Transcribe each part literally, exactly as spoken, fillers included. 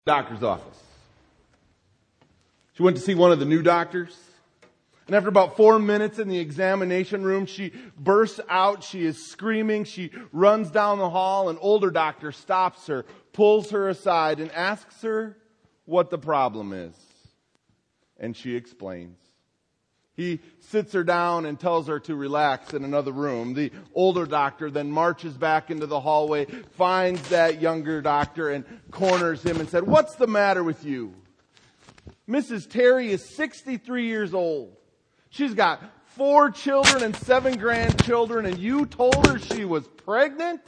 doctor's office. She went to see one of the new doctors. And after about four minutes in the examination room, she bursts out. She is screaming. She runs down the hall. An older doctor stops her, pulls her aside, and asks her what the problem is. And she explains. He sits her down and tells her to relax in another room. The older doctor then marches back into the hallway, finds that younger doctor, and corners him and said, "What's the matter with you? Missus Terry is sixty-three years old. She's got four children and seven grandchildren, and you told her she was pregnant?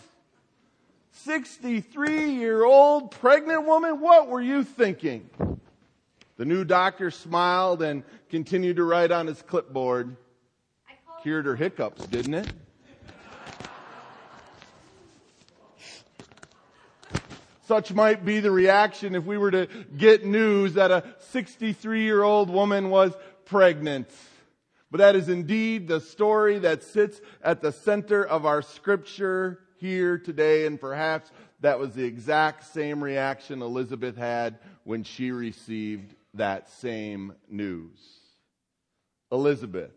sixty-three-year-old pregnant woman? What were you thinking?" The new doctor smiled and continued to write on his clipboard. Cured her hiccups, didn't it? Such might be the reaction if we were to get news that a sixty-three-year-old woman was pregnant. But that is indeed the story that sits at the center of our scripture here today, and perhaps that was the exact same reaction Elizabeth had when she received that same news. Elizabeth,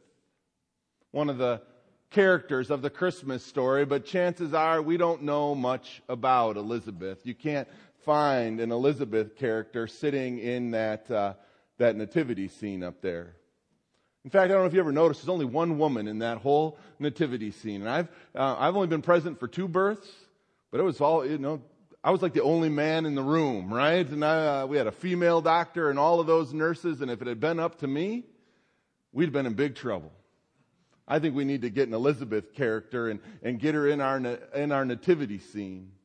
one of the characters of the Christmas story, but chances are we don't know much about Elizabeth. You can't find an Elizabeth character sitting in that uh, that nativity scene up there. In fact, I don't know if you ever noticed, there's only one woman in that whole nativity scene. And I've uh, I've only been present for two births, but it was all, you know, I was like the only man in the room, right? And I, uh, we had a female doctor and all of those nurses, and if it had been up to me, we'd have been in big trouble. I think we need to get an Elizabeth character and, and get her in our in our nativity scene.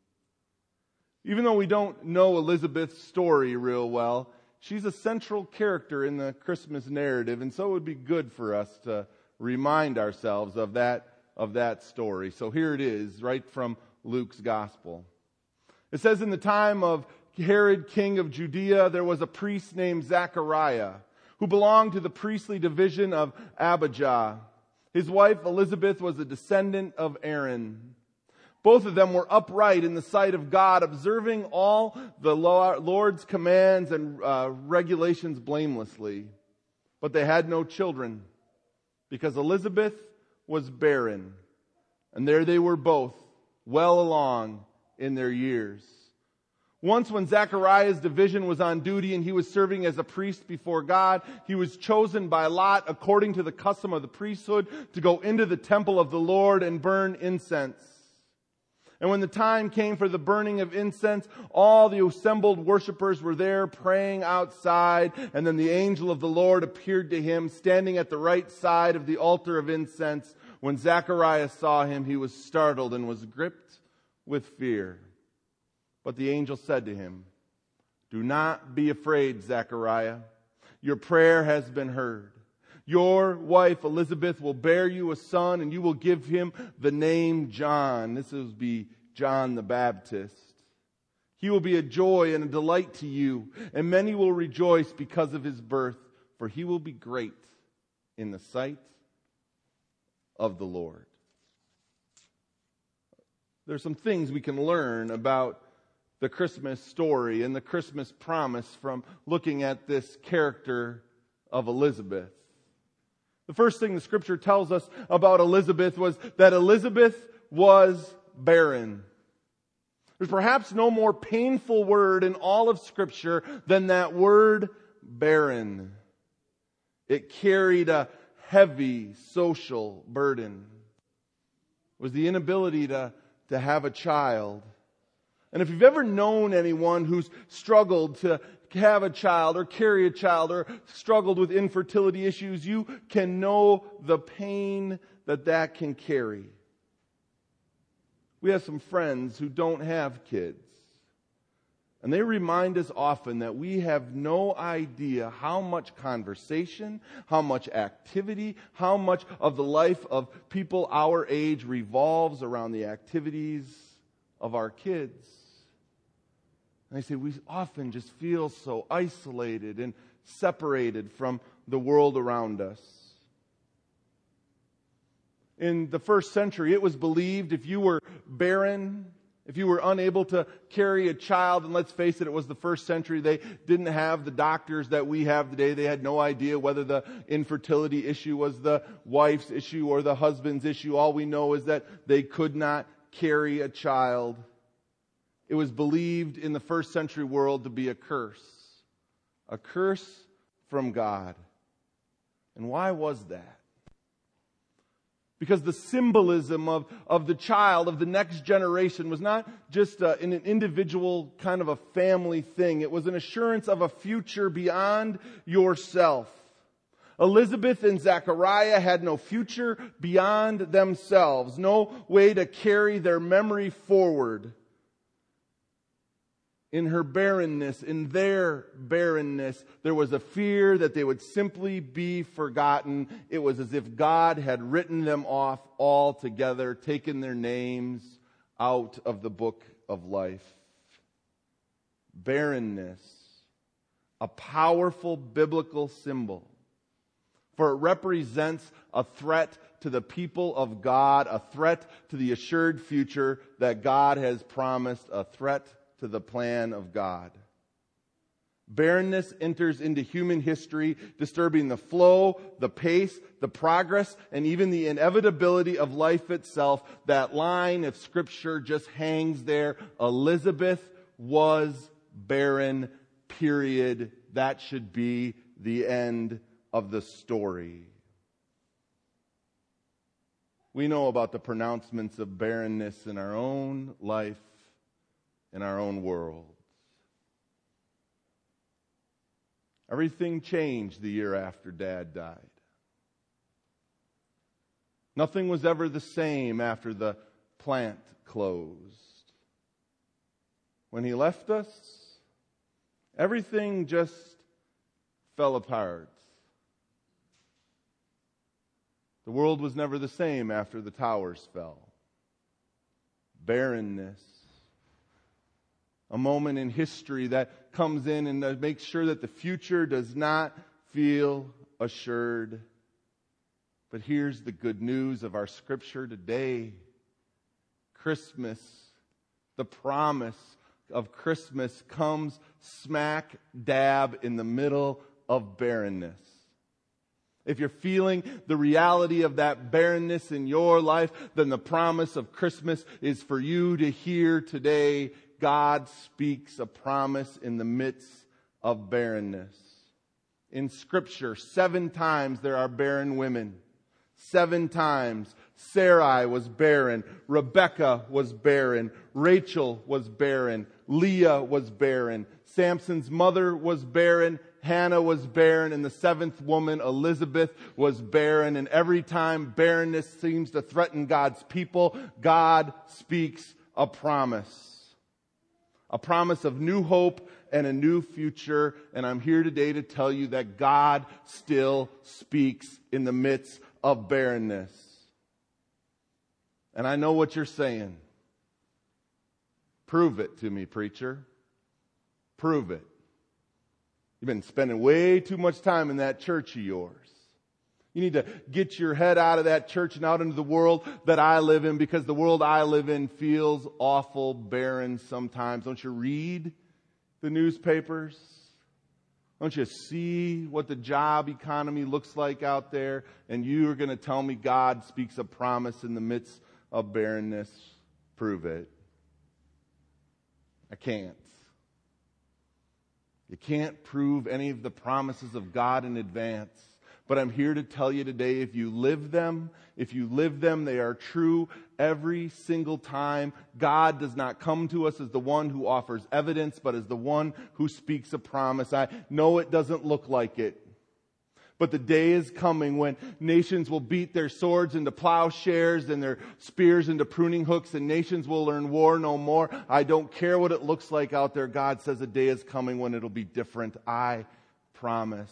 Even though we don't know Elizabeth's story real well, she's a central character in the Christmas narrative, and so it would be good for us to remind ourselves of that of that story. So here it is, right from Luke's gospel. It says, in the time of Herod, king of Judea, there was a priest named Zechariah, who belonged to the priestly division of Abijah. His wife Elizabeth was a descendant of Aaron. Both of them were upright in the sight of God, observing all the Lord's commands and uh, regulations blamelessly. But they had no children, because Elizabeth was barren. And there they were both, well along in their years. Once when Zechariah's division was on duty and he was serving as a priest before God, he was chosen by Lot, according to the custom of the priesthood, to go into the temple of the Lord and burn incense. And when the time came for the burning of incense, all the assembled worshipers were there praying outside. And then the angel of the Lord appeared to him, standing at the right side of the altar of incense. When Zechariah saw him, he was startled and was gripped with fear. But the angel said to him, "Do not be afraid, Zechariah. Your prayer has been heard. Your wife Elizabeth will bear you a son, and you will give him the name John." This will be John the Baptist. "He will be a joy and a delight to you, and many will rejoice because of his birth, for he will be great in the sight of the Lord." There's some things we can learn about the Christmas story and the Christmas promise from looking at this character of Elizabeth. The first thing the scripture tells us about Elizabeth was that Elizabeth was barren. There's perhaps no more painful word in all of scripture than that word barren. It carried a heavy social burden. It was the inability to, to have a child. And if you've ever known anyone who's struggled to have a child or carry a child or struggled with infertility issues, you can know the pain that that can carry. We have some friends who don't have kids. And they remind us often that we have no idea how much conversation, how much activity, how much of the life of people our age revolves around the activities of our kids. And they say we often just feel so isolated and separated from the world around us. In the first century, it was believed if you were barren, If you were unable to carry a child, and let's face it, it was the first century, they didn't have the doctors that we have today. They had no idea whether the infertility issue was the wife's issue or the husband's issue. All we know is that they could not carry a child. It was believed in the first century world to be a curse. A curse from God. And why was that? Because the symbolism of, of the child, of the next generation, was not just a, in an individual kind of a family thing. It was an assurance of a future beyond yourself. Elizabeth and Zechariah had no future beyond themselves, no way to carry their memory forward. In her barrenness, in their barrenness, there was a fear that they would simply be forgotten. It was as if God had written them off altogether, taken their names out of the book of life. Barrenness, a powerful biblical symbol, for it represents a threat to the people of God, a threat to the assured future that God has promised, a threat to the plan of God. Barrenness enters into human history, disturbing the flow, the pace, the progress, and even the inevitability of life itself. That line of Scripture just hangs there. Elizabeth was barren, period. That should be the end of the story. We know about the pronouncements of barrenness in our own life, in our own world. Everything changed the year after Dad died. Nothing was ever the same after the plant closed. When he left us, everything just fell apart. The world was never the same after the towers fell. Barrenness. A moment in history that comes in and makes sure that the future does not feel assured. But here's the good news of our Scripture today. Christmas, the promise of Christmas, comes smack dab in the middle of barrenness. If you're feeling the reality of that barrenness in your life, then the promise of Christmas is for you to hear today. God speaks a promise in the midst of barrenness. In Scripture, seven times there are barren women. Seven times. Sarai was barren. Rebekah was barren. Rachel was barren. Leah was barren. Samson's mother was barren. Hannah was barren. And the seventh woman, Elizabeth, was barren. And every time barrenness seems to threaten God's people, God speaks a promise. A promise of new hope and a new future. And I'm here today to tell you that God still speaks in the midst of barrenness. And I know what you're saying. Prove it to me, preacher. Prove it. You've been spending way too much time in that church of yours. You need to get your head out of that church and out into the world that I live in, because the world I live in feels awful barren sometimes. Don't you read the newspapers? Don't you see what the job economy looks like out there? And you are going to tell me God speaks a promise in the midst of barrenness? Prove it. I can't. You can't prove any of the promises of God in advance. But I'm here to tell you today, if you live them, if you live them, they are true every single time. God does not come to us as the one who offers evidence, but as the one who speaks a promise. I know it doesn't look like it. But the day is coming when nations will beat their swords into plowshares and their spears into pruning hooks, and nations will learn war no more. I don't care what it looks like out there. God says a day is coming when it'll be different. I promise.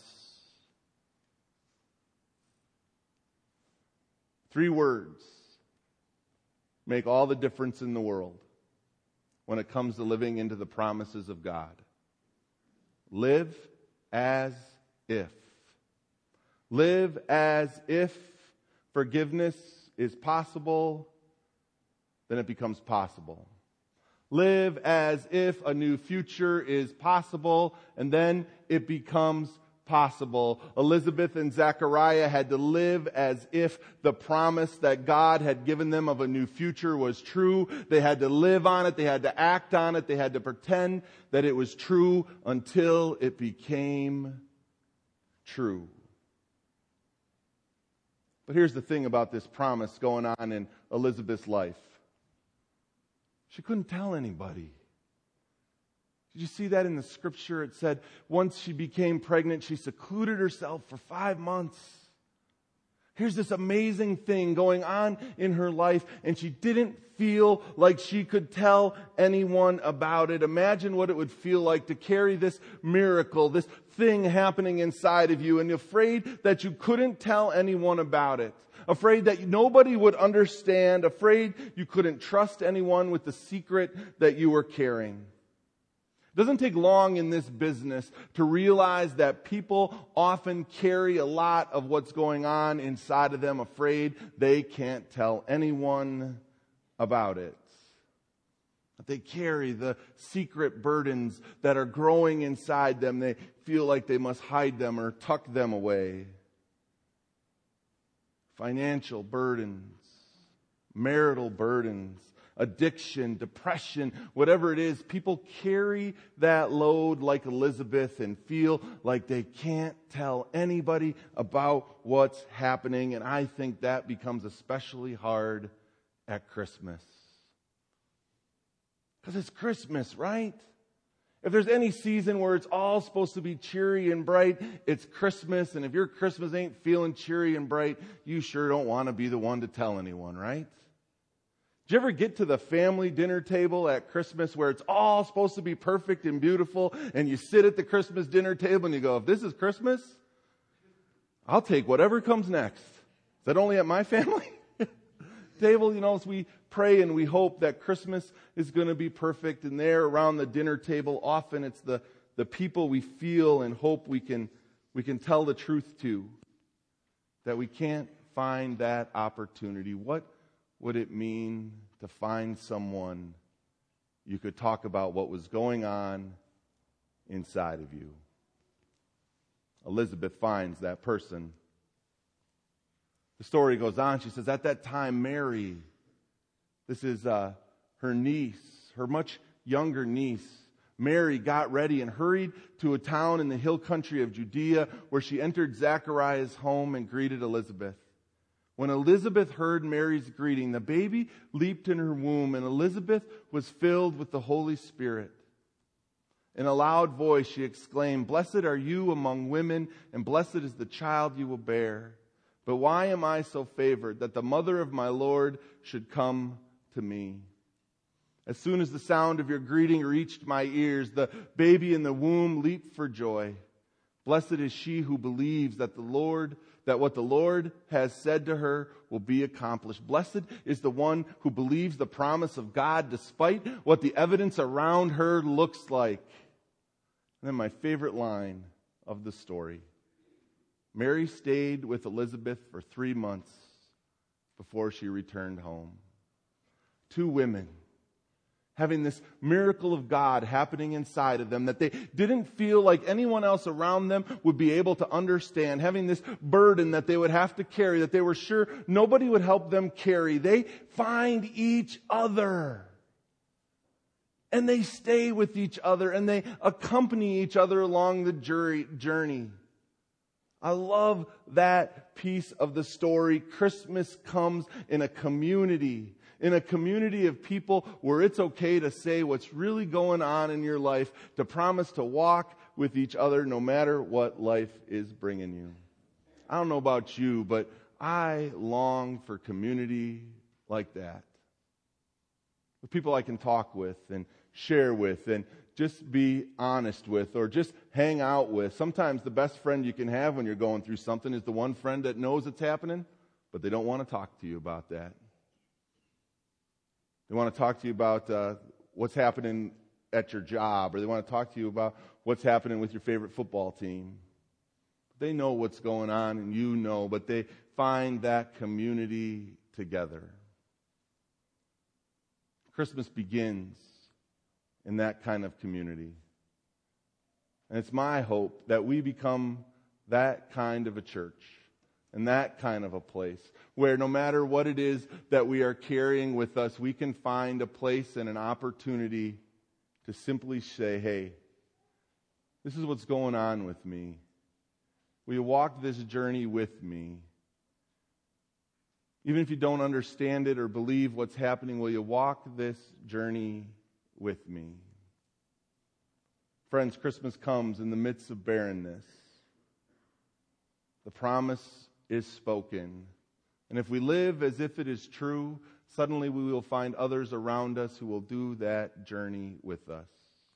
Three words make all the difference in the world when it comes to living into the promises of God. Live as if. Live as if forgiveness is possible, then it becomes possible. live as if a new future is possible, and then it becomes possible. Elizabeth and Zechariah had to live as if the promise that God had given them of a new future was true. They had to live on it. They had to act on it. They had to pretend that it was true until it became true. But here's the thing about this promise going on in Elizabeth's life. She couldn't tell anybody. Did you see that in the scripture? It said once she became pregnant, she secluded herself for five months. Here's this amazing thing going on in her life, and she didn't feel like she could tell anyone about it. Imagine what it would feel like to carry this miracle, this thing happening inside of you, and afraid that you couldn't tell anyone about it. Afraid that nobody would understand. Afraid you couldn't trust anyone with the secret that you were carrying. It doesn't take long in this business to realize that people often carry a lot of what's going on inside of them, afraid they can't tell anyone about it. That they carry the secret burdens that are growing inside them. They feel like they must hide them or tuck them away. Financial burdens, marital burdens, addiction, depression, whatever it is, people carry that load like Elizabeth and feel like they can't tell anybody about what's happening. And I think that becomes especially hard at Christmas. Because it's Christmas, right? If there's any season where it's all supposed to be cheery and bright, it's Christmas. And if your Christmas ain't feeling cheery and bright, you sure don't want to be the one to tell anyone, right? Did you ever get to the family dinner table at Christmas where it's all supposed to be perfect and beautiful, and you sit at the Christmas dinner table and you go, if this is Christmas, I'll take whatever comes next. Is that only at my family table? You know, as we pray and we hope that Christmas is going to be perfect, and there around the dinner table, often it's the, the people we feel and hope we can, we can tell the truth to, that we can't find that opportunity. What would it mean to find someone you could talk about what was going on inside of you? Elizabeth finds that person. The story goes on. She says, at that time, Mary, this is uh, her niece, her much younger niece, Mary got ready and hurried to a town in the hill country of Judea, where she entered Zechariah's home and greeted Elizabeth. When Elizabeth heard Mary's greeting, the baby leaped in her womb, and Elizabeth was filled with the Holy Spirit. In a loud voice she exclaimed, "Blessed are you among women, and blessed is the child you will bear. But why am I so favored that the mother of my Lord should come to me? As soon as the sound of your greeting reached my ears, the baby in the womb leaped for joy. Blessed is she who believes that the Lord that what the Lord has said to her will be accomplished. Blessed is the one who believes the promise of God despite what the evidence around her looks like." And then my favorite line of the story. Mary stayed with Elizabeth for three months before she returned home. Two women having this miracle of God happening inside of them that they didn't feel like anyone else around them would be able to understand, having this burden that they would have to carry, that they were sure nobody would help them carry. They find each other. And they stay with each other, and they accompany each other along the journey. I love that piece of the story. Christmas comes in a community. In a community of people where it's okay to say what's really going on in your life, to promise to walk with each other no matter what life is bringing you. I don't know about you, but I long for community like that. With people I can talk with and share with and just be honest with or just hang out with. Sometimes the best friend you can have when you're going through something is the one friend that knows it's happening, but they don't want to talk to you about that. They want to talk to you about uh, what's happening at your job, or they want to talk to you about what's happening with your favorite football team. They know what's going on, and you know, but they find that community together. Christmas begins in that kind of community. And it's my hope that we become that kind of a church and that kind of a place where no matter what it is that we are carrying with us, we can find a place and an opportunity to simply say, hey, this is what's going on with me. Will you walk this journey with me? Even if you don't understand it or believe what's happening, will you walk this journey with me? Friends, Christmas comes in the midst of barrenness. The promise is spoken. And if we live as if it is true, suddenly we will find others around us who will do that journey with us.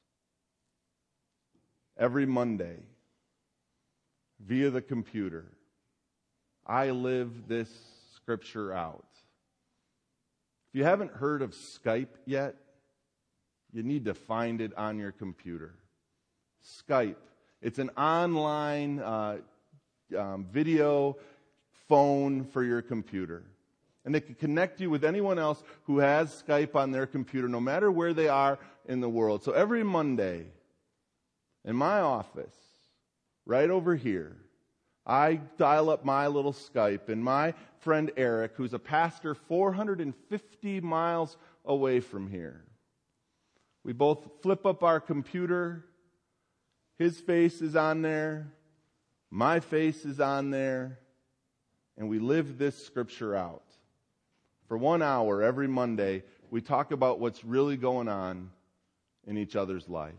Every Monday, via the computer, I live this scripture out. If you haven't heard of Skype yet, you need to find it on your computer. Skype. It's an online uh, um, video phone for your computer. And they can connect you with anyone else who has Skype on their computer, no matter where they are in the world. So every Monday, in my office, right over here, I dial up my little Skype, and my friend Eric, who's a pastor four hundred fifty miles away from here, we both flip up our computer. His face is on there. My face is on there. And we live this scripture out. For one hour every Monday, we talk about what's really going on in each other's life.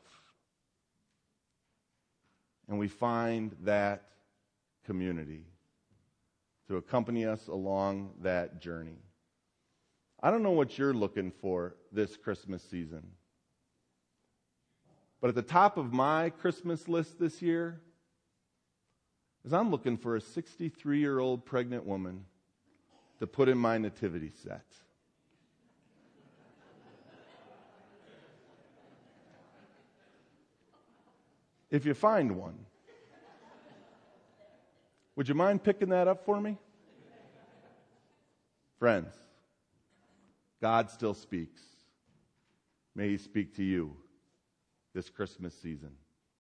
And we find that community to accompany us along that journey. I don't know what you're looking for this Christmas season. But at the top of my Christmas list this year is I'm looking for a sixty-three-year-old pregnant woman to put in my nativity set. If you find one, would you mind picking that up for me? Friends, God still speaks. May He speak to you this Christmas season.